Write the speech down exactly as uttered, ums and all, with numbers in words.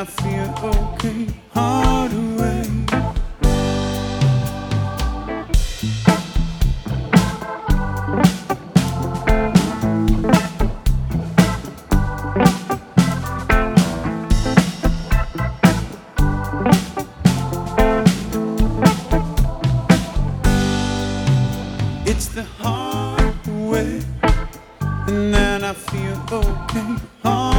I feel okay all the way. It's the hard way, and then I feel okay.